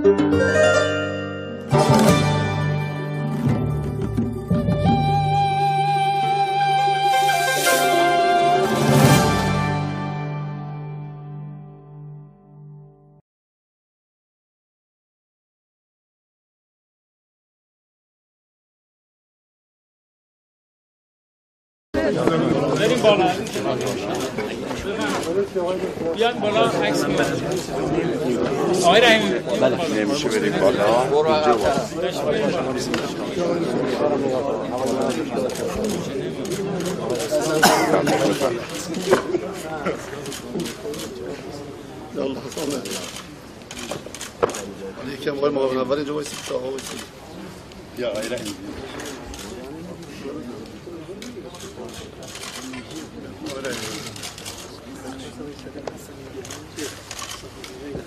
بریم بالا. بیان بالا عکس می‌گیریم. آقای رحیمی بله نمیشه بریم بالا. برو عقب. يلا حصلنا عليك يا مغير مغرب نبالي جوا يسكت هو يسكت يا غير عندي